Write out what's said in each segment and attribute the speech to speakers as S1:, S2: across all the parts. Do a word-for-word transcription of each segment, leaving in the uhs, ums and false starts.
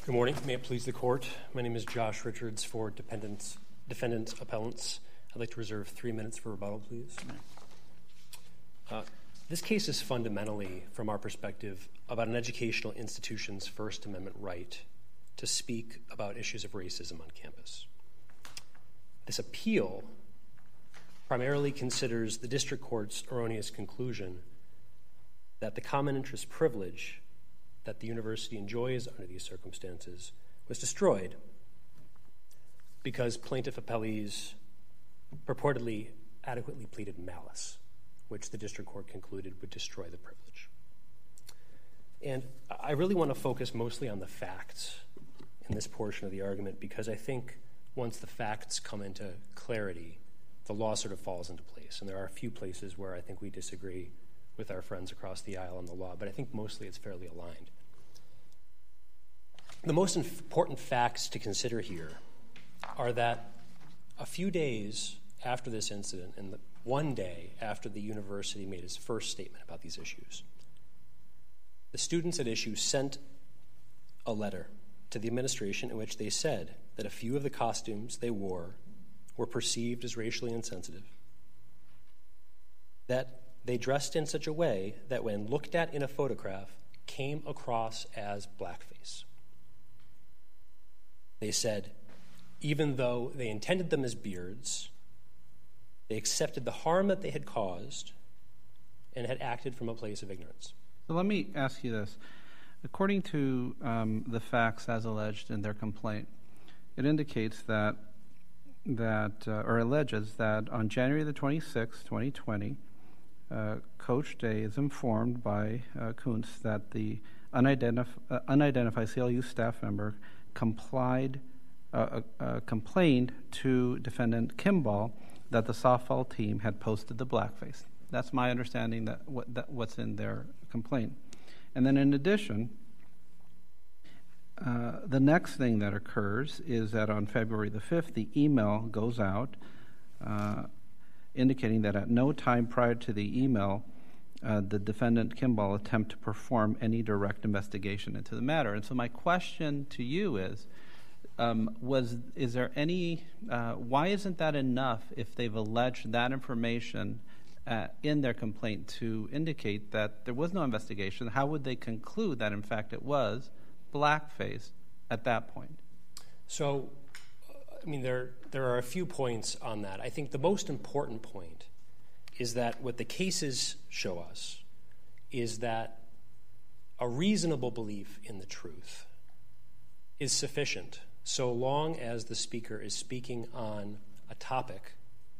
S1: Good morning. May it please the court. My name is Josh Richards for Dependents, Defendant Appellants. I'd like to reserve three minutes for rebuttal, please. Uh, this case is fundamentally, from our perspective, about an educational institution's First Amendment right to speak about issues of racism on campus. This appeal primarily considers the district court's erroneous conclusion that the common interest privilege that the university enjoys under these circumstances was destroyed because plaintiff appellees purportedly adequately pleaded malice, which the district court concluded would destroy the privilege. And I really want to focus mostly on the facts in this portion of the argument because I think once the facts come into clarity, the law sort of falls into place. And there are a few places where I think we disagree with our friends across the aisle on the law, but I think mostly it's fairly aligned. The most important facts to consider here are that a few days after this incident, and one day after the university made its first statement about these issues, the students at issue sent a letter to the administration in which they said that a few of the costumes they wore were perceived as racially insensitive, that they dressed in such a way that when looked at in a photograph came across as blackface. They said, even though they intended them as beards, they accepted the harm that they had caused and had acted from a place of ignorance.
S2: So let me ask you this. According to um, the facts as alleged in their complaint, it indicates that, that uh, or alleges that on January the twenty-sixth, twenty twenty, Uh, Coach Day is informed by uh, Kuntz that the unidentif- uh, unidentified C L U staff member complied, uh, uh, complained to defendant Kimball that the softball team had posted the blackface. That's my understanding that, what, that what's in their complaint. And then in addition, uh, the next thing that occurs is that on February the fifth, the email goes out uh, indicating that at no time prior to the email uh, the defendant Kimball attempt to perform any direct investigation into the matter. And so my question to you is, um, was is there any, uh, why isn't that enough if they've alleged that information uh, in their complaint to indicate that there was no investigation? How would they conclude that in fact it was blackface at that point?
S1: So, I mean, there there are a few points on that. I think the most important point is that what the cases show us is that a reasonable belief in the truth is sufficient so long as the speaker is speaking on a topic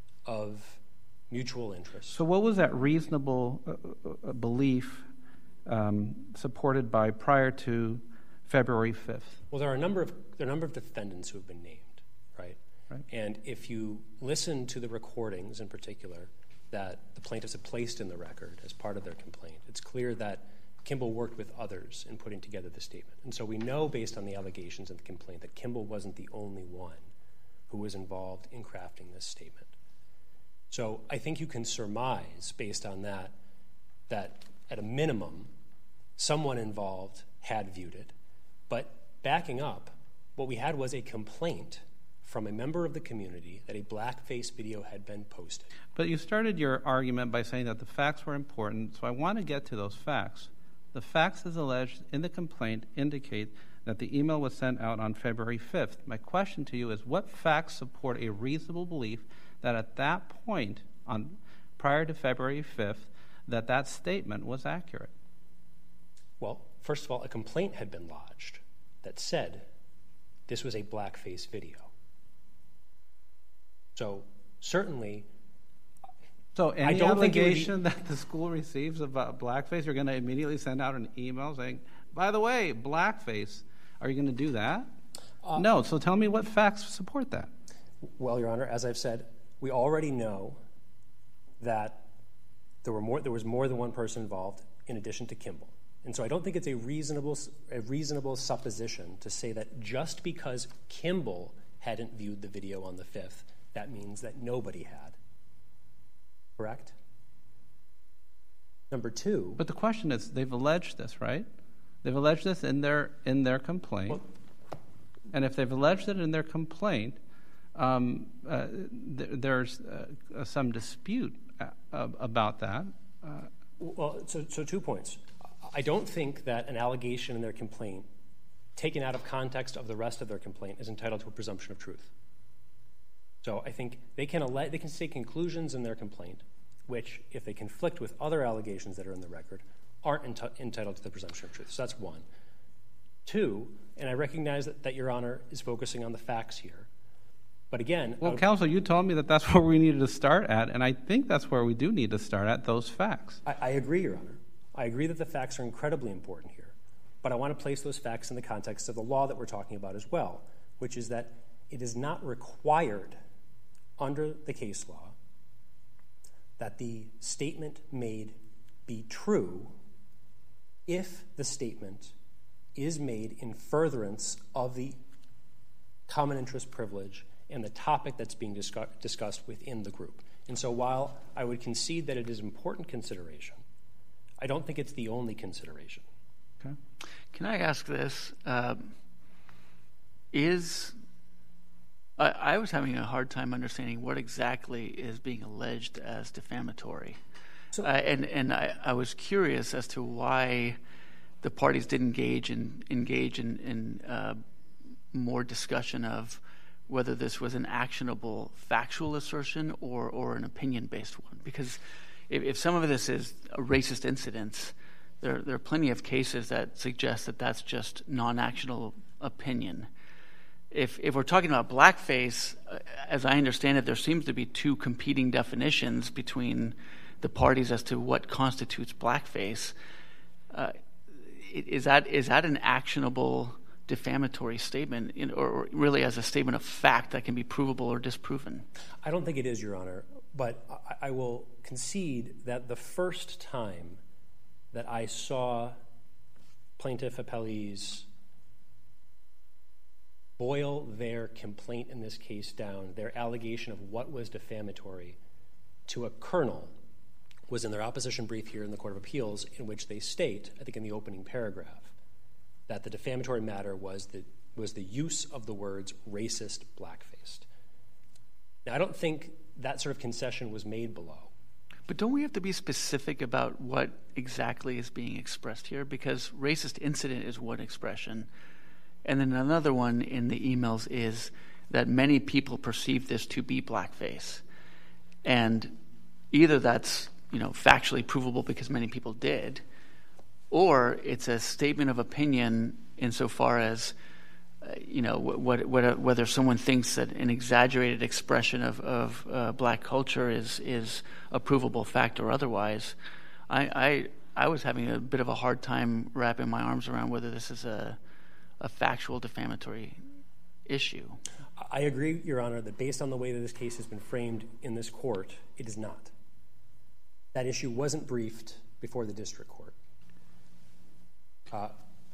S1: of mutual interest.
S2: So what was that reasonable uh, belief um, supported by prior to February fifth?
S1: Well, there are a number of there are a number of defendants who have been named. Right?
S2: Right.
S1: And if you listen to the recordings in particular that the plaintiffs have placed in the record as part of their complaint, it's clear that Kimball worked with others in putting together the statement. And so we know based on the allegations in the complaint that Kimball wasn't the only one who was involved in crafting this statement. So I think you can surmise based on that that at a minimum someone involved had viewed it. But backing up, what we had was a complaint from a member of the community that a blackface video had been posted.
S2: But you started your argument by saying that the facts were important, so I want to get to those facts. The facts as alleged in the complaint indicate that the email was sent out on February fifth. My question to you is, what facts support a reasonable belief that at that point, on prior to February fifth, that that statement was accurate?
S1: Well, first of all, a complaint had been lodged that said this was a blackface video. So certainly,
S2: so any
S1: I don't
S2: allegation
S1: think be...
S2: that the school receives about blackface, you're going to immediately send out an email saying, by the way, blackface, are you going to do that? Uh, no, so tell me what facts support that.
S1: Well, Your Honor, as I've said, we already know that there were more. There was more than one person involved in addition to Kimball. And so I don't think it's a reasonable, a reasonable supposition to say that just because Kimball hadn't viewed the video on the fifth, that means that nobody had. Correct? Number two.
S2: But the question is, they've alleged this, right? They've alleged this in their in their complaint.
S1: Well,
S2: And if they've alleged it in their complaint, um, uh, th- there's uh, some dispute uh, about that. Uh,
S1: well, so, so two points. I don't think that an allegation in their complaint, taken out of context of the rest of their complaint, is entitled to a presumption of truth. So I think they can alle- they can state conclusions in their complaint, which, if they conflict with other allegations that are in the record, aren't enti- entitled to the presumption of truth. So that's one. Two, and I recognize that, that Your Honor is focusing on the facts here. But again...
S2: Well,
S1: would,
S2: counsel, you told me that that's where we needed to start at, and I think that's where we do need to start at, those facts.
S1: I, I agree, Your Honor. I agree that the facts are incredibly important here. But I want to place those facts in the context of the law that we're talking about as well, which is that it is not required under the case law that the statement made be true if the statement is made in furtherance of the common interest privilege and the topic that's being discuss- discussed within the group. And so while I would concede that it is important consideration, I don't think it's the only consideration.
S2: Okay.
S3: Can I ask this? Uh, is I, I was having a hard time understanding what exactly is being alleged as defamatory. So, uh, and and I, I was curious as to why the parties didn't engage in, engage in, in uh, more discussion of whether this was an actionable factual assertion or, or an opinion-based one. Because if, if some of this is a racist incidents, there, there are plenty of cases that suggest that that's just non-actionable opinion. If, if we're talking about blackface, uh, as I understand it, there seems to be two competing definitions between the parties as to what constitutes blackface. Uh, is that is that an actionable defamatory statement, in, or, or really as a statement of fact that can be provable or disproven?
S1: I don't think it is, Your Honor, but I, I will concede that the first time that I saw plaintiff appellees boil their complaint in this case down, their allegation of what was defamatory, to a kernel, was in their opposition brief here in the Court of Appeals, in which they state, I think in the opening paragraph, that the defamatory matter was the, was the use of the words racist, blackfaced. Now, I don't think that sort of concession was made below.
S3: But don't we have to be specific about what exactly is being expressed here? Because racist incident is one expression. And then another one in the emails is that many people perceive this to be blackface. And either that's, you know, factually provable because many people did, or it's a statement of opinion insofar as, uh, you know, what, what, whether someone thinks that an exaggerated expression of, of uh, black culture is is a provable fact or otherwise. I, I I was having a bit of a hard time wrapping my arms around whether this is a a factual defamatory issue.
S1: I agree, Your Honor, that based on the way that this case has been framed in this court, it is not. That issue wasn't briefed before the district court. Uh,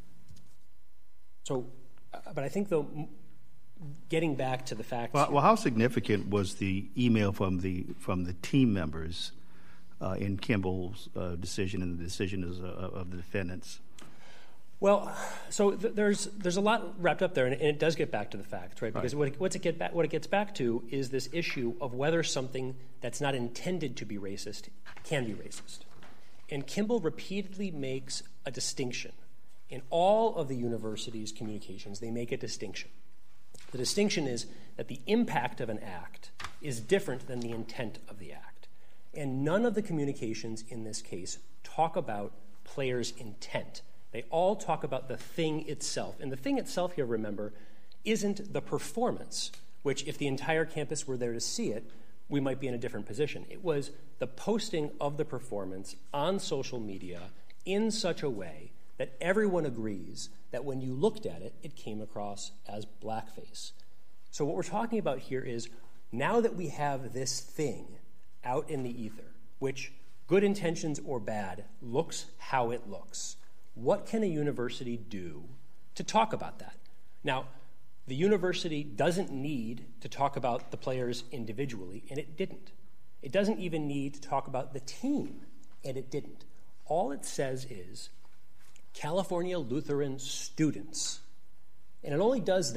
S1: so, uh, but I think, though, m- getting back to the fact...
S4: Well, well, how significant was the email from the from the team members uh, in Kimball's uh, decision and the decision of, of the defendants?
S1: Well, so th- there's there's a lot wrapped up there, and it, and it does get back to the facts, right? Because
S4: right.
S1: what, it, what's it get back, what it gets back to is this issue of whether something that's not intended to be racist can be racist. And Kimball repeatedly makes a distinction. In all of the university's communications, they make a distinction. The distinction is that the impact of an act is different than the intent of the act. And none of the communications in this case talk about players' intent. They all talk about the thing itself. And the thing itself here, remember, isn't the performance, which if the entire campus were there to see it, we might be in a different position. It was the posting of the performance on social media in such a way that everyone agrees that when you looked at it, it came across as blackface. So what we're talking about here is now that we have this thing out in the ether, which, good intentions or bad, looks how it looks, what can a university do to talk about that? Now, the university doesn't need to talk about the players individually, and it didn't. It doesn't even need to talk about the team, and it didn't. All it says is California Lutheran students. And it only does that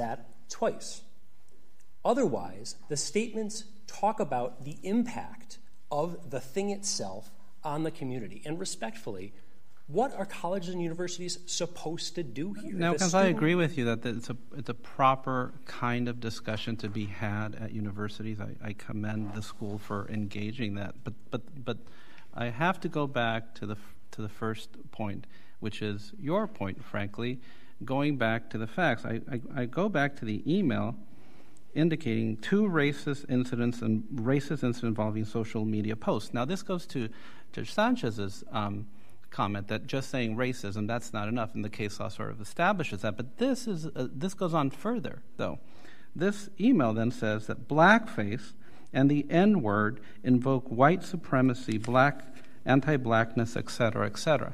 S1: twice. Otherwise, the statements talk about the impact of the thing itself on the community. And respectfully, what are colleges and universities supposed to do here?
S2: Now, because
S1: student...
S2: I agree with you that it's a it's a proper kind of discussion to be had at universities. I, I commend the school for engaging that. But but but I have to go back to the to the first point, which is your point, frankly, going back to the facts. I, I, I go back to the email indicating two racist incidents and racist incidents involving social media posts. Now, this goes to Judge Sanchez's um, comment that just saying racism, that's not enough, and the case law sort of establishes that. But this is uh, this goes on further, though. This email then says that blackface and the N-word invoke white supremacy, black anti-blackness, et cetera, et cetera.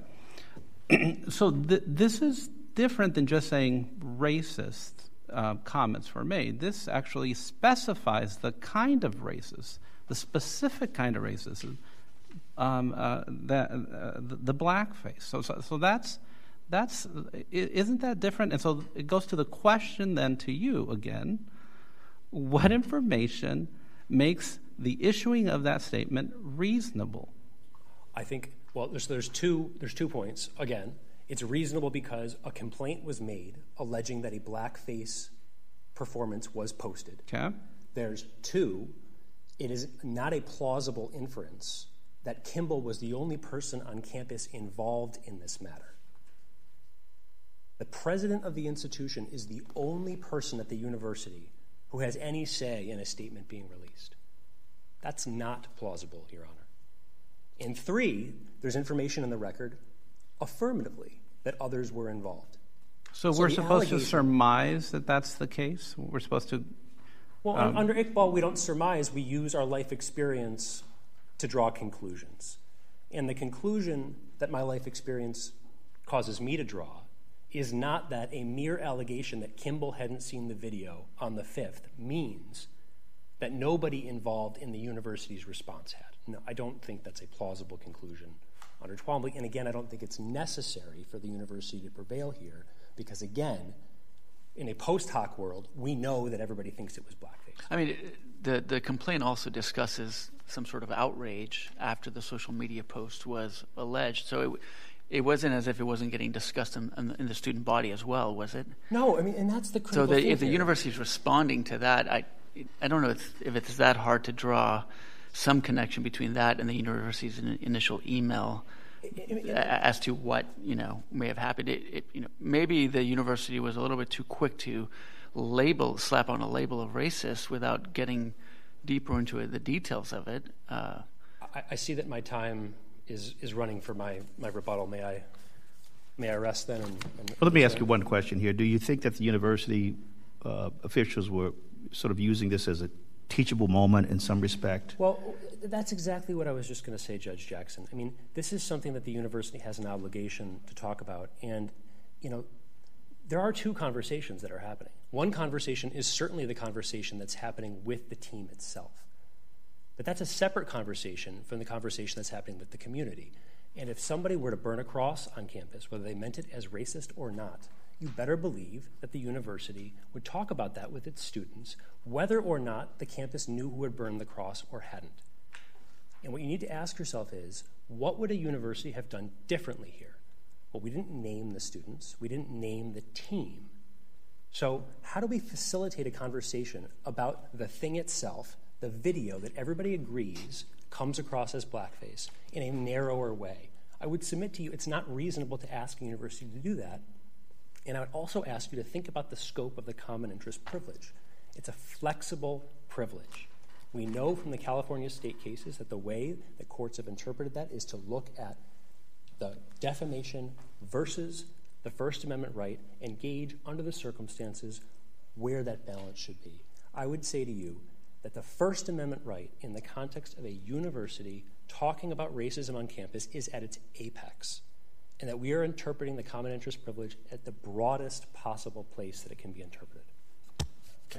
S2: So th- this is different than just saying racist uh, comments were made. This actually specifies the kind of racist, the specific kind of racism, um, uh, that uh, the, the blackface. So, so, so that's that's isn't that different? And so it goes to the question then to you again: what information makes the issuing of that statement reasonable?
S1: I think, well, there's, there's, two, there's two points. Again, it's reasonable because a complaint was made alleging that a blackface performance was posted.
S2: Okay.
S1: There's two, it is not a plausible inference that Kimball was the only person on campus involved in this matter. The president of the institution is the only person at the university who has any say in a statement being released. That's not plausible, Your Honor. And three, there's information in the record affirmatively that others were involved.
S2: So, so we're supposed to surmise that that's the case? We're supposed to...
S1: Well,
S2: um,
S1: under Iqbal, we don't surmise. We use our life experience to draw conclusions. And the conclusion that my life experience causes me to draw is not that a mere allegation that Kimball hadn't seen the video on the fifth means that nobody involved in the university's response had. No, I don't think that's a plausible conclusion under Twombly. And again, I don't think it's necessary for the university to prevail here because, again, in a post hoc world, we know that everybody thinks it was blackface.
S3: I mean, the, the complaint also discusses some sort of outrage after the social media post was alleged. So it, it wasn't as if it wasn't getting discussed in, in, in the student body as well, was it?
S1: No, I mean, and that's the critical
S3: So the,
S1: thing
S3: if the
S1: here.
S3: university is responding to that, I, I don't know if, if it's that hard to draw some connection between that and the university's initial email as to what, you know, may have happened. It, it, you know, maybe the university was a little bit too quick to label, slap on a label of racist without getting deeper into it, the details of it. Uh,
S1: I, I see that my time is, is running for my, my rebuttal. May I may I rest then? And, and
S4: well, let me ask you one question here. Do you think that the university uh, officials were sort of using this as a teachable moment in some respect?
S1: Well, that's exactly what I was just going to say, Judge Jackson. I mean, this is something that the university has an obligation to talk about. And, you know, there are two conversations that are happening. One conversation is certainly the conversation that's happening with the team itself. But that's a separate conversation from the conversation that's happening with the community. And if somebody were to burn a cross on campus, whether they meant it as racist or not, you better believe that the university would talk about that with its students, whether or not the campus knew who had burned the cross or hadn't. And what you need to ask yourself is, what would a university have done differently here? Well, we didn't name the students. We didn't name the team. So how do we facilitate a conversation about the thing itself, the video that everybody agrees comes across as blackface, in a narrower way? I would submit to you it's not reasonable to ask a university to do that. And I would also ask you to think about the scope of the common interest privilege. It's a flexible privilege. We know from the California state cases that the way that courts have interpreted that is to look at the defamation versus the First Amendment right and gauge under the circumstances where that balance should be. I would say to you that the First Amendment right in the context of a university talking about racism on campus is at its apex, and that we are interpreting the common interest privilege at the broadest possible place that it can be interpreted. Okay.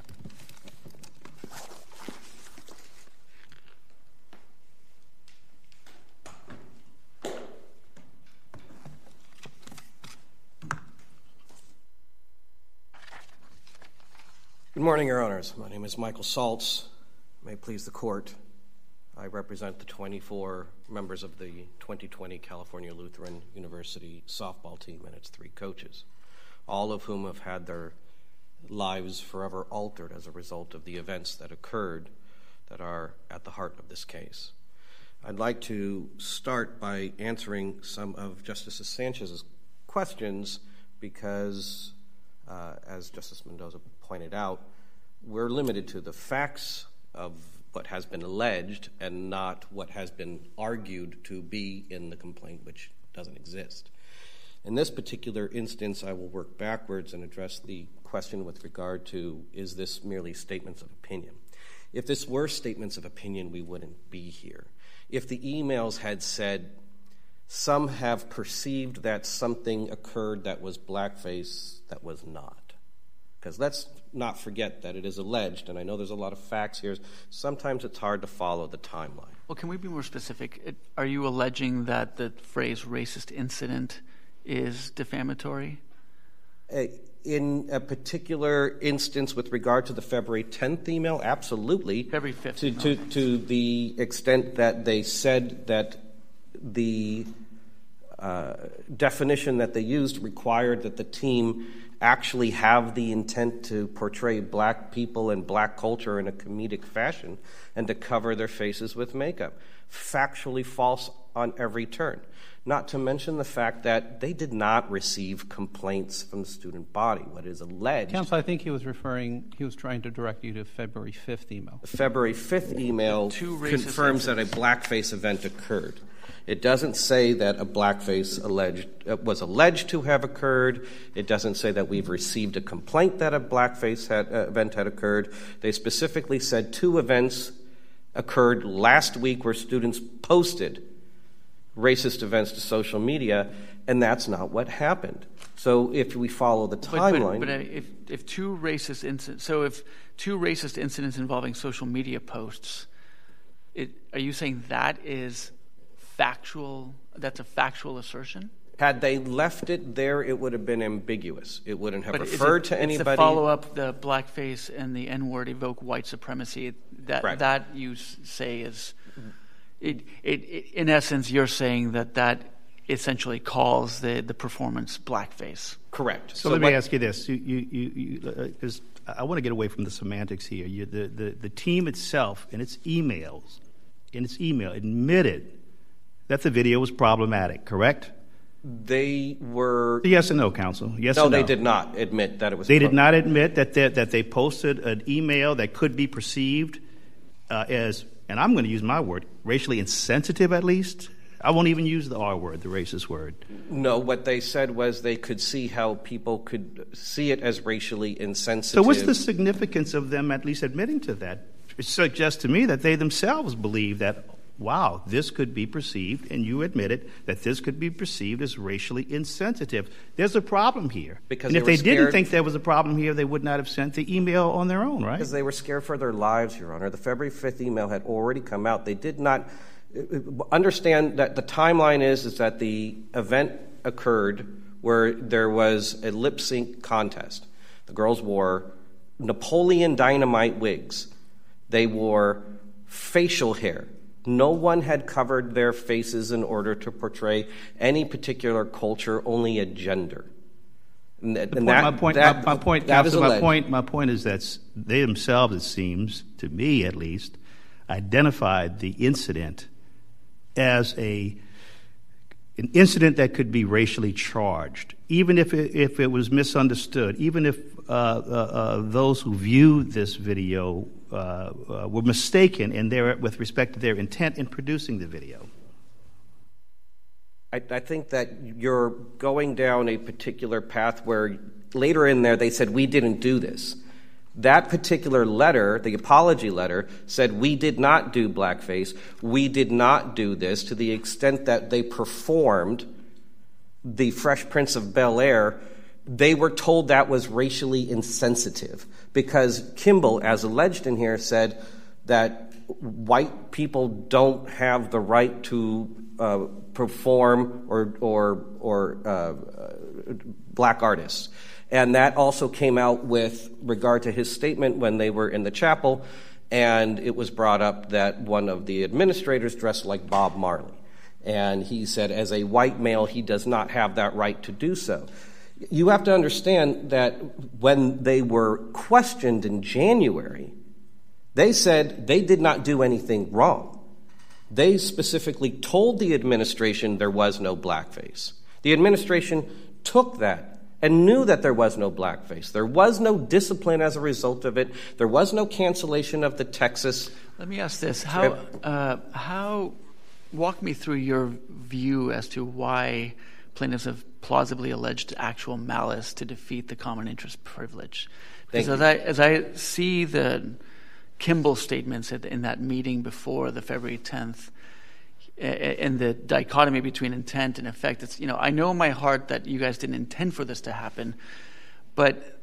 S5: Good morning, Your Honors. My name is Michael Saltz. May it please the Court, I represent the twenty-four members of the twenty twenty California Lutheran University softball team and its three coaches, all of whom have had their lives forever altered as a result of the events that occurred that are at the heart of this case. I'd like to start by answering some of Justice Sanchez's questions because, uh, as Justice Mendoza pointed out, we're limited to the facts of what has been alleged and not what has been argued to be in the complaint, which doesn't exist. In this particular instance, I will work backwards and address the question with regard to, is this merely statements of opinion? If this were statements of opinion, we wouldn't be here. If the emails had said, some have perceived that something occurred that was blackface, that was not. Because let's not forget that it is alleged, and I know there's a lot of facts here, sometimes it's hard to follow the timeline.
S3: Well, can we be more specific? It, are you alleging that the phrase racist incident is defamatory?
S5: Uh, in a particular instance with regard to the February tenth email, absolutely.
S3: February fifth.
S5: To, to, to the extent that they said that the uh, definition that they used required that the team actually have the intent to portray black people and black culture in a comedic fashion and to cover their faces with makeup. Factually false on every turn. Not to mention the fact that they did not receive complaints from the student body. What is alleged...
S2: Counsel, I think he was referring, he was trying to direct you to February fifth email.
S5: The February fifth email confirms that a blackface event occurred. It doesn't say that a blackface alleged uh, was alleged to have occurred. It doesn't say that we've received a complaint that a blackface had, uh, event had occurred. They specifically said two events occurred last week where students posted racist events to social media, and that's not what happened. So if we follow the timeline...
S3: But, but, but if, if two racist incidents... So if two racist incidents involving social media posts, it, are you saying that is... factual, that's a factual assertion?
S5: Had they left it there, it would have been ambiguous. It wouldn't have
S3: but
S5: referred
S3: it,
S5: to anybody.
S3: It's the follow-up, the blackface and the N-word evoke white supremacy. That
S5: Correct.
S3: That you say is, it, it, it, in essence, you're saying that that essentially calls the, the performance blackface.
S5: Correct.
S4: So, so let what, me ask you this: you, you, you, uh, I want to get away from the semantics here. You, the, the the team itself, in its emails, in its email, admitted that the video was problematic, correct?
S5: They were...
S4: Yes and no, counsel. Yes
S5: no,
S4: and no.
S5: they did not admit that it was...
S4: They did not admit that they, that they posted an email that could be perceived uh, as, and I'm going to use my word, racially insensitive at least. I won't even use the R word, the racist word.
S5: No, what they said was they could see how people could see it as racially insensitive.
S4: So what's the significance of them at least admitting to that? It suggests to me that they themselves believe that, wow, this could be perceived, and you admitted that this could be perceived as racially insensitive. There's a problem here.
S5: Because
S4: and if
S5: they,
S4: they didn't
S5: scared,
S4: think there was a problem here, they would not have sent the email on their own, right?
S5: Because they were scared for their lives, Your Honor. The February fifth email had already come out. They did not understand that the timeline is, is that the event occurred where there was a lip sync contest. The girls wore Napoleon Dynamite wigs. They wore facial hair. No one had covered their faces in order to portray any particular culture, only a gender. And, and
S4: point,
S5: that,
S4: my point,
S5: that,
S4: my, my point,
S5: that
S4: counsel, my point, my point is that they themselves, it seems to me at least, identified the incident as a an incident that could be racially charged, even if it, if it was misunderstood, even if uh, uh, uh, those who viewed this video uh, uh, were mistaken in their, with respect to their intent in producing the video.
S5: I, I think that you're going down a particular path where later in there they said, we didn't do this. That particular letter, the apology letter, said we did not do blackface. We did not do this, to the extent that they performed the Fresh Prince of Bel-Air. They were told that was racially insensitive because Kimball, as alleged in here, said that white people don't have the right to uh, perform or or or uh, uh, black artists. And that also came out with regard to his statement when they were in the chapel, and it was brought up that one of the administrators dressed like Bob Marley. And he said, as a white male, he does not have that right to do so. You have to understand that when they were questioned in January, they said they did not do anything wrong. They specifically told the administration there was no blackface. The administration took that and knew that there was no blackface. There was no discipline as a result of it. There was no cancellation of the Texas.
S3: Let me ask this. How, uh, how, walk me through your view as to why plaintiffs have plausibly alleged actual malice to defeat the common interest privilege. Because as I, as I see the Kimball statements in that meeting before the February tenth, and the dichotomy between intent and effect, it's, you know, I know in my heart that you guys didn't intend for this to happen, but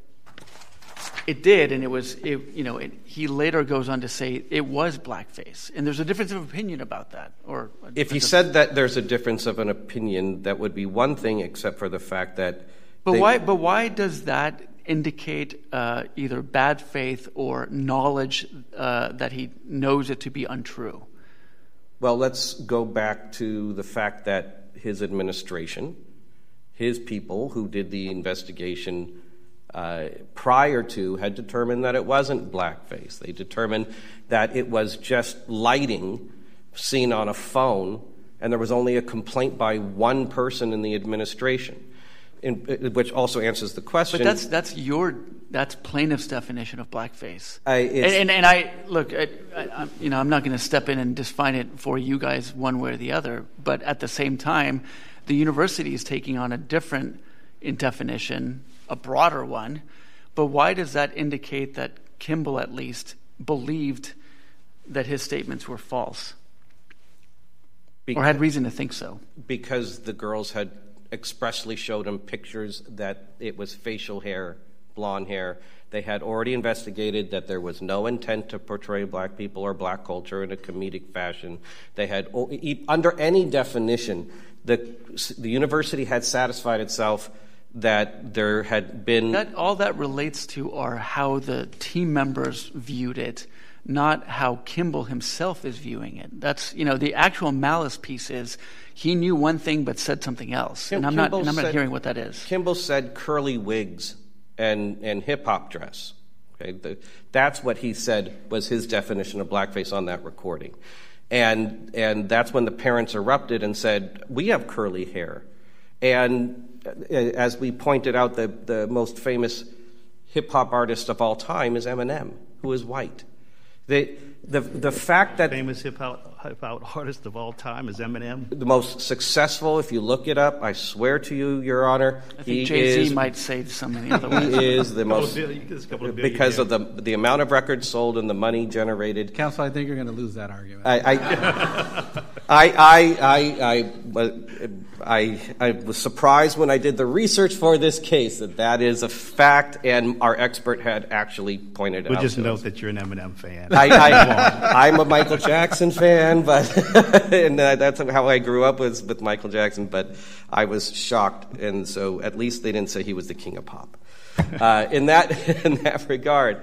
S3: it did, and it was, it, you know, it, he later goes on to say it was blackface, and there's a difference of opinion about that. Or
S5: if he said that there's a difference of an opinion, that would be one thing, except for the fact that.
S3: But
S5: they,
S3: why? But why does that indicate uh, either bad faith or knowledge uh, that he knows it to be untrue?
S5: Well, let's go back to the fact that his administration, his people who did the investigation uh, prior to, had determined that it wasn't blackface. They determined that it was just lighting seen on a phone, and there was only a complaint by one person in the administration, in, which also answers the question.
S3: But that's that's your that's plaintiff's definition of blackface.
S5: I,
S3: and, and and I look, I, I, you know, I'm not going to step in and define it for you guys one way or the other. But at the same time, the university is taking on a different in definition, a broader one. But why does that indicate that Kimball at least believed that his statements were false, because, or had reason to think so?
S5: Because the girls had expressly showed him pictures that it was facial hair, blonde hair. They had already investigated that there was no intent to portray black people or black culture in a comedic fashion. They had, under any definition, the the university had satisfied itself that there had been...
S3: That, all that relates to are how the team members viewed it, not how Kimball himself is viewing it. That's, you know, the actual malice piece is he knew one thing but said something else.
S5: Kim,
S3: and I'm
S5: Kimball
S3: not and I'm
S5: said,
S3: not hearing what that is.
S5: Kimball said curly wigs and, and hip-hop dress. Okay, the, that's what he said was his definition of blackface on that recording. And and that's when the parents erupted and said, we have curly hair. And as we pointed out, the, the most famous hip-hop artist of all time is Eminem, who is white. The the the fact that
S4: famous hip hop artist of all time is Eminem,
S5: the most successful. If you look it up, I swear to you, Your Honor,
S3: I think
S5: he
S3: Jay-Z
S5: is,
S3: might say something otherwise.
S5: He is the most
S4: of
S5: because of the the amount of records sold and the money generated.
S2: Counsel, I think you're going to lose that argument.
S5: I I I I I, I, I, I was surprised when I did the research for this case that that is a fact, and our expert had actually pointed
S4: we'll
S5: out.
S4: We'll just
S5: to
S4: note
S5: us.
S4: that you're an Eminem fan.
S5: I, I, I'm a Michael Jackson fan, but and uh, that's how I grew up, was with Michael Jackson. But I was shocked, and so at least they didn't say he was the king of pop. Uh, in that in that regard,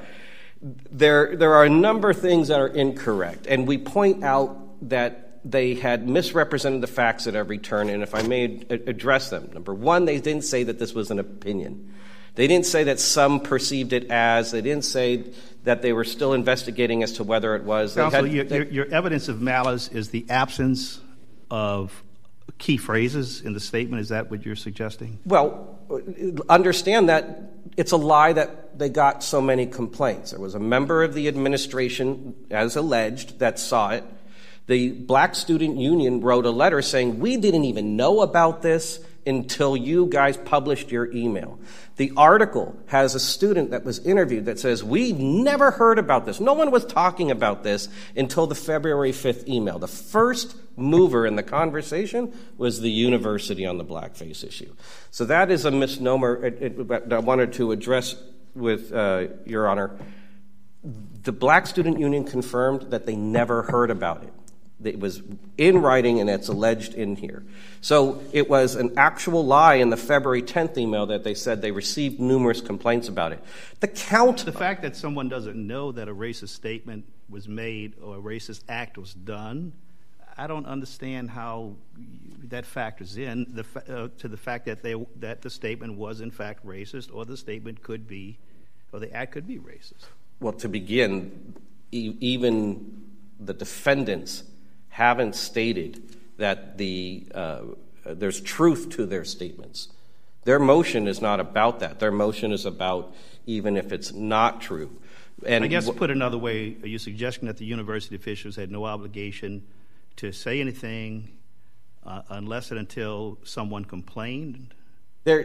S5: there there are a number of things that are incorrect, and we point out that they had misrepresented the facts at every turn. And if I may address them, number one, they didn't say that this was an opinion. They didn't say that some perceived it as. They didn't say that they were still investigating as to whether it was.
S4: Counsel,
S5: had,
S4: your,
S5: they,
S4: your, your evidence of malice is the absence of key phrases in the statement. Is that what you're suggesting?
S5: Well, understand that it's a lie that they got so many complaints. There was a member of the administration, as alleged, that saw it. The Black Student Union wrote a letter saying, we didn't even know about this until you guys published your email. The article has a student that was interviewed that says, we never heard about this. No one was talking about this until the February fifth email. The first mover in the conversation was the university on the blackface issue. So that is a misnomer it, it, I wanted to address with uh, Your Honor. The Black Student Union confirmed that they never heard about it. It was in writing, and it's alleged in here. So it was an actual lie in the February tenth email that they said they received numerous complaints about it. The count...
S4: The fact that someone doesn't know that a racist statement was made or a racist act was done, I don't understand how that factors in the, uh, to the fact that they that the statement was in fact racist, or the statement could be, or the act could be racist.
S5: Well, to begin, e- even the defendants haven't stated that the uh, there's truth to their statements. Their motion is not about that. Their motion is about even if it's not true. And
S4: I guess
S5: w-
S4: put another way, are you suggesting that the university officials had no obligation to say anything uh, unless and until someone complained?
S5: There,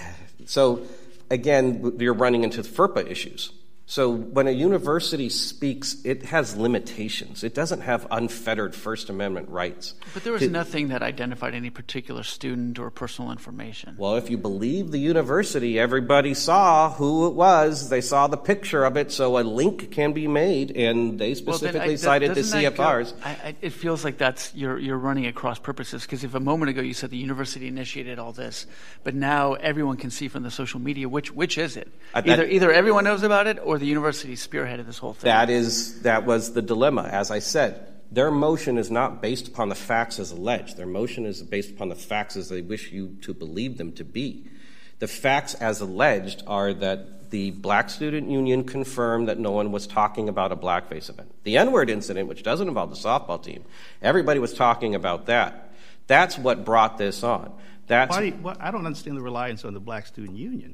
S5: so again, you're running into FERPA issues. So when a university speaks, it has limitations. It doesn't have unfettered First Amendment rights.
S3: But there was
S5: to,
S3: nothing that identified any particular student or personal information.
S5: Well, if you believe the university, everybody saw who it was. They saw the picture of it, so a link can be made, and they specifically
S3: well, then I,
S5: cited the C F Rs.
S3: Go, I, I, it feels like that's you're you're running at cross purposes, because if a moment ago you said the university initiated all this, but now everyone can see from the social media, which which is it?
S5: Uh,
S3: either
S5: that,
S3: either everyone knows about it, or the university spearheaded this whole thing.
S5: That is that was the dilemma. As I said, their motion is not based upon the facts as alleged. Their motion is based upon the facts as they wish you to believe them to be. The facts as alleged are that the Black Student Union confirmed that no one was talking about a blackface event. The N-word incident, which doesn't involve the softball team, everybody was talking about that. That's what brought this on. That's
S4: Why, well, I don't understand the reliance on the Black Student Union.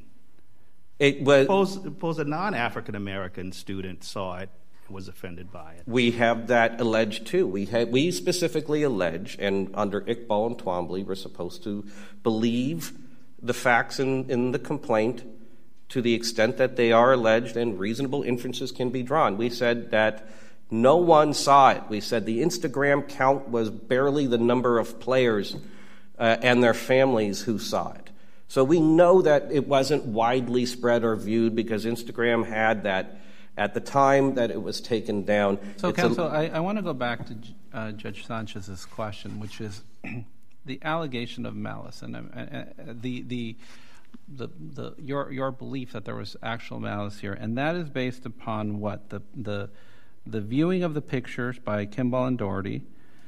S5: It was,
S4: suppose, suppose a non-African American student saw it and was offended by it.
S5: We have that alleged too. We had, we specifically allege, and under Iqbal and Twombly, we're supposed to believe the facts in, in the complaint to the extent that they are alleged and reasonable inferences can be drawn. We said that no one saw it. We said the Instagram count was barely the number of players uh, and their families who saw it. So we know that it wasn't widely spread or viewed because Instagram had that at the time that it was taken down.
S2: So,
S5: it's
S2: counsel,
S5: a,
S2: I, I want to go back to uh, Judge Sanchez's question, which is the allegation of malice and uh, uh, the the the the your your belief that there was actual malice here, and that is based upon what the the the viewing of the pictures by Kimball and Doherty,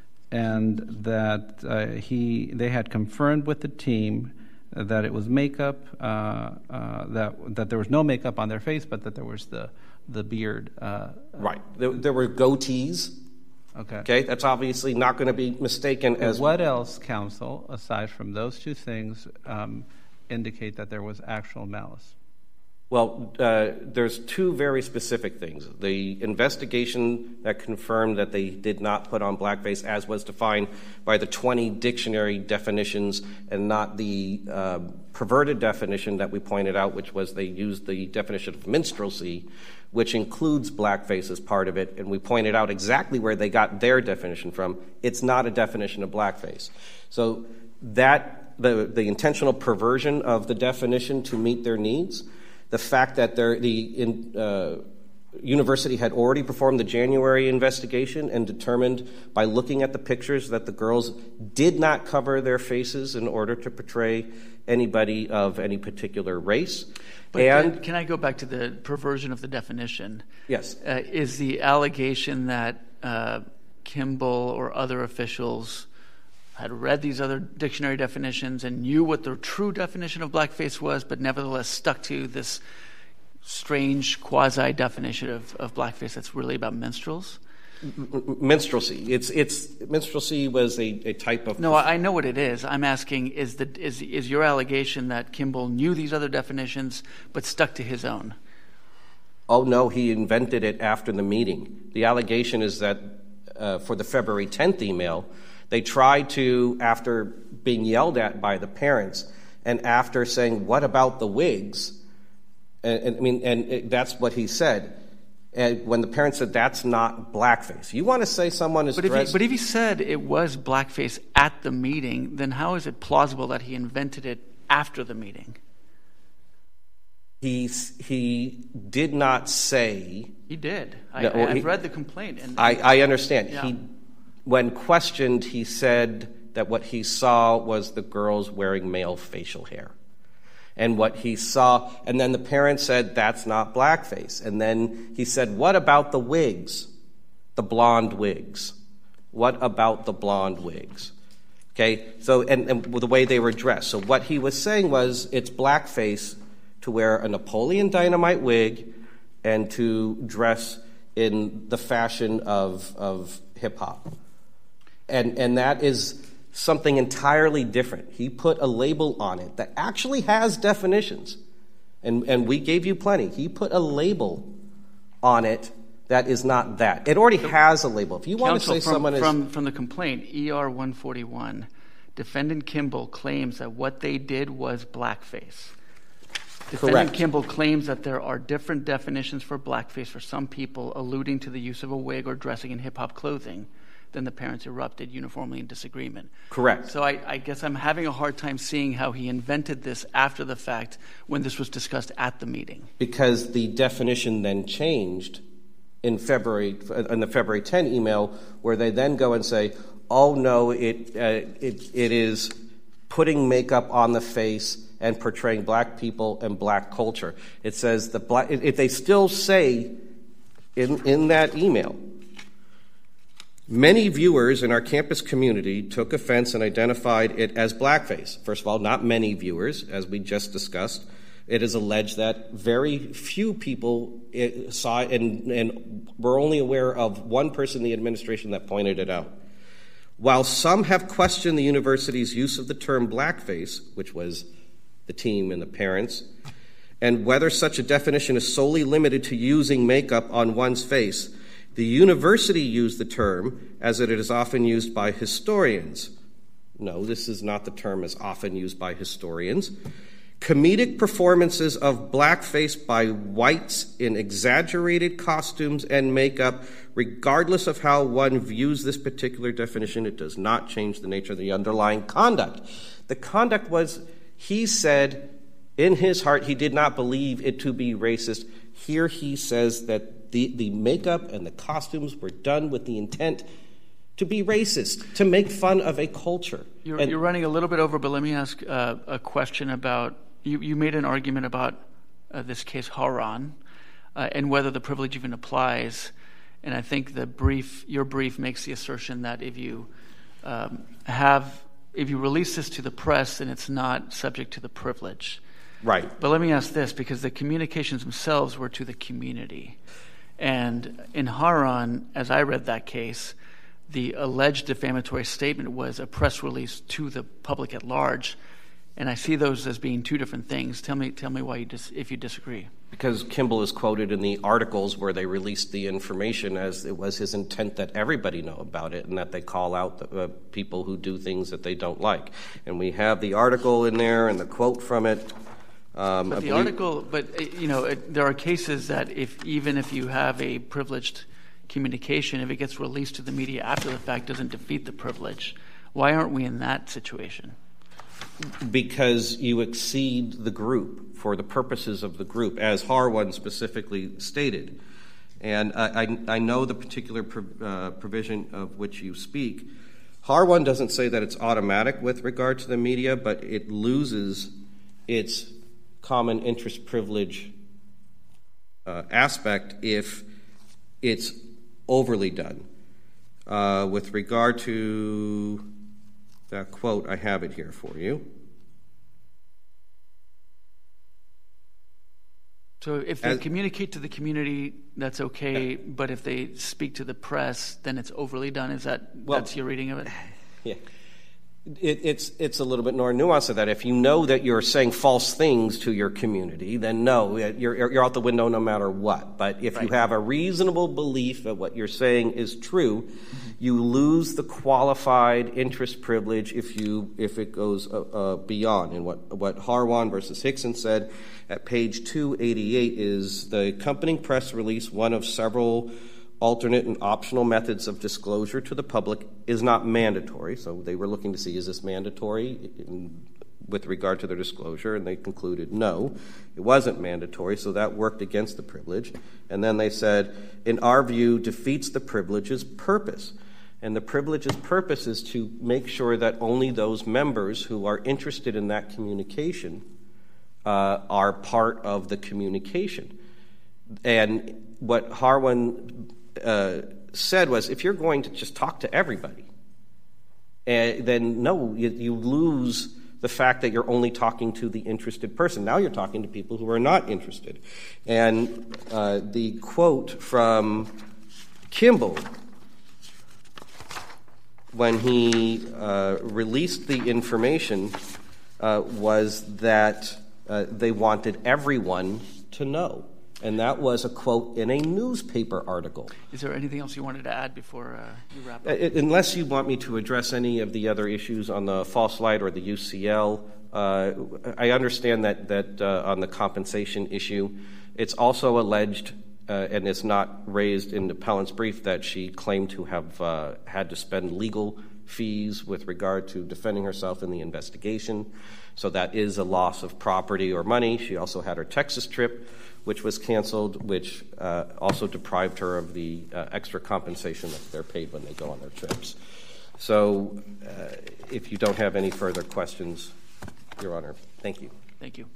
S2: and that uh, he they had confirmed with the team that it was makeup, uh, uh, that that there was no makeup on their face, but that there was the the beard. Uh,
S5: right. There, there were goatees.
S2: Okay.
S5: Okay. That's obviously not going to be mistaken
S2: and
S5: as.
S2: What else, counsel, aside from those two things, um, indicate that there was actual malice?
S5: Well, uh, there's two very specific things. The investigation that confirmed that they did not put on blackface as was defined by the twenty dictionary definitions and not the uh, perverted definition that we pointed out, which was they used the definition of minstrelsy, which includes blackface as part of it, and we pointed out exactly where they got their definition from. It's not a definition of blackface. So that the, the intentional perversion of the definition to meet their needs, the fact that the in, uh, university had already performed the January investigation and determined by looking at the pictures that the girls did not cover their faces in order to portray anybody of any particular race.
S3: But
S5: and
S3: can, can I go back to the perversion of the definition?
S5: Yes.
S3: Uh, is the allegation that uh, Kimball or other officials had read these other dictionary definitions and knew what the true definition of blackface was, but nevertheless stuck to this strange quasi-definition of, of blackface that's really about minstrels?
S5: Minstrelsy. It's it's minstrelsy was a, a type of.
S3: No, I know what it is. I'm asking: is the is is your allegation that Kimball knew these other definitions but stuck to his own?
S5: Oh no, he invented it after the meeting. The allegation is that uh, for the February tenth email, they tried to, after being yelled at by the parents, and after saying, "What about the wigs?" And, and I mean, and it, that's what he said. And when the parents said, "That's not blackface," you want to say someone is
S3: but if
S5: dressed.
S3: He, but if he said it was blackface at the meeting, then how is it plausible that he invented it after the meeting?
S5: He he did not say.
S3: He did. I,
S5: No, well,
S3: I, I've
S5: he,
S3: read the complaint. And,
S5: I, I understand.
S3: Yeah.
S5: He when questioned, he said that what he saw was the girls wearing male facial hair. And what he saw, and then the parents said, that's not blackface. And then he said, what about the wigs, the blonde wigs? What about the blonde wigs? Okay, so, and, and the way they were dressed. So what he was saying was, it's blackface to wear a Napoleon Dynamite wig and to dress in the fashion of, of hip-hop. And, and that is something entirely different. He put a label on it that actually has definitions, and, and we gave you plenty. He put a label on it that is not that. It already has a label. If you want
S3: Counsel,
S5: to say
S3: from,
S5: someone is...
S3: From, from the complaint, E R one forty-one, Defendant Kimball claims that what they did was blackface. Defendant
S5: Correct.
S3: Kimball claims that there are different definitions for blackface for some people, alluding to the use of a wig or dressing in hip-hop clothing. Then the parents erupted uniformly in disagreement.
S5: Correct.
S3: So I, I guess I'm having a hard time seeing how he invented this after the fact when this was discussed at the meeting.
S5: Because the definition then changed in February, in the February tenth email, where they then go and say, oh no, it uh, it it is putting makeup on the face and portraying black people and black culture. It says the black. If they still say in in that email, many viewers in our campus community took offense and identified it as blackface. First of all, not many viewers, as we just discussed. It is alleged that very few people saw it, and, and were only aware of one person in the administration that pointed it out. While some have questioned the university's use of the term blackface, which was the team and the parents, and whether such a definition is solely limited to using makeup on one's face, the university used the term as it is often used by historians. No, this is not the term as often used by historians. Comedic performances of blackface by whites in exaggerated costumes and makeup, regardless of how one views this particular definition, it does not change the nature of the underlying conduct. The conduct was, he said in his heart he did not believe it to be racist. Here he says that the, the makeup and the costumes were done with the intent to be racist, to make fun of a culture.
S3: You're,
S5: and,
S3: you're running a little bit over, but let me ask uh, a question about, you, you made an argument about uh, this case Haran uh, and whether the privilege even applies. And I think the brief, your brief makes the assertion that if you um, have, if you release this to the press, then it's not subject to the privilege.
S5: Right.
S3: But let me ask this, because the communications themselves were to the community. And in Haran, as I read that case, the alleged defamatory statement was a press release to the public at large, and I see those as being two different things. Tell me, tell me why you dis- if you disagree.
S5: Because Kimball is quoted in the articles where they released the information as it was his intent that everybody know about it and that they call out the uh, people who do things that they don't like. And we have the article in there and the quote from it. Um,
S3: but
S5: I
S3: the
S5: believe-
S3: article, but you know, it, there are cases that if even if you have a privileged communication, if it gets released to the media after the fact, doesn't defeat the privilege. Why aren't we in that situation?
S5: Because you exceed the group for the purposes of the group, as Harwan specifically stated. And I, I, I know the particular pro, uh, provision of which you speak. Harwan doesn't say that it's automatic with regard to the media, but it loses its common interest privilege uh, aspect if it's overly done. Uh, with regard to that quote, I have it here for you.
S3: So if they
S5: As,
S3: communicate to the community, that's okay, but if they speak to the press, then it's overly done. Is that
S5: well,
S3: that's your reading of it?
S5: Yeah. It, it's it's a little bit more nuanced of that. If you know that you're saying false things to your community, then no, you're you're out the window no matter what. But if right. you have a reasonable belief that what you're saying is true, mm-hmm. you lose the qualified interest privilege if you if it goes uh, uh, beyond. And what what Harwan versus Hickson said at page two eighty-eight is the accompanying press release, one of several alternate and optional methods of disclosure to the public, is not mandatory. So they were looking to see, is this mandatory in, with regard to their disclosure? And they concluded no, it wasn't mandatory, so that worked against the privilege. And then they said, in our view, defeats the privilege's purpose. And the privilege's purpose is to make sure that only those members who are interested in that communication uh, are part of the communication. And what Harwin uh, said was, if you're going to just talk to everybody, uh, then no, you, you lose the fact that you're only talking to the interested person. Now you're talking to people who are not interested. And uh, the quote from Kimball, when he uh, released the information, uh, was that uh, they wanted everyone to know. And that was a quote in a newspaper article.
S3: Is there anything else you wanted to add before uh, you wrap up?
S5: Uh, unless you want me to address any of the other issues on the false light or the U C L, uh, I understand that, that uh, on the compensation issue, it's also alleged, uh, and it's not raised in the appellant's brief, that she claimed to have uh, had to spend legal fees with regard to defending herself in the investigation. So that is a loss of property or money. She also had her Texas trip, which was canceled, which uh, also deprived her of the uh, extra compensation that they're paid when they go on their trips. So uh, if you don't have any further questions, Your Honor, thank you.
S3: Thank you.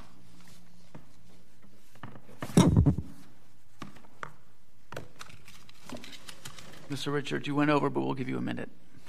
S3: Mister Richards, you went over, but we'll give you a minute.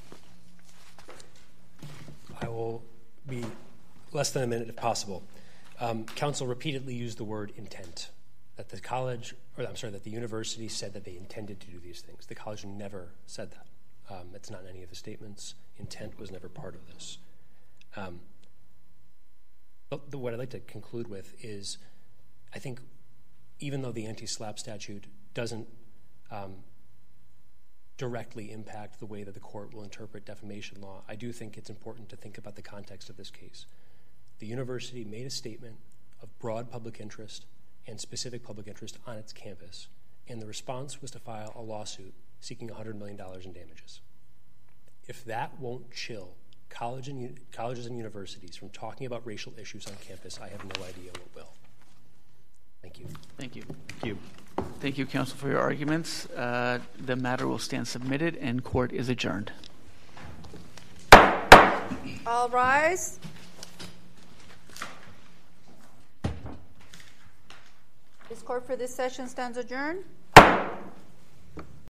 S1: I will be less than a minute if possible. Um, counsel repeatedly used the word intent, that the college, or I'm sorry, that the university said that they intended to do these things. The college never said that. Um, it's not in any of the statements. Intent was never part of this. Um, but the, what I'd like to conclude with is, I think even though the anti-SLAPP statute doesn't um, directly impact the way that the court will interpret defamation law, I do think it's important to think about the context of this case. The university made a statement of broad public interest and specific public interest on its campus, and the response was to file a lawsuit seeking one hundred million dollars in damages. If that won't chill college and, colleges and universities from talking about racial issues on campus, I have no idea what will. Thank you.
S3: Thank you.
S4: Thank you.
S3: Thank you, counsel, for your arguments. Uh, the matter will stand submitted, and court is adjourned.
S6: All rise. This court for this session stands adjourned.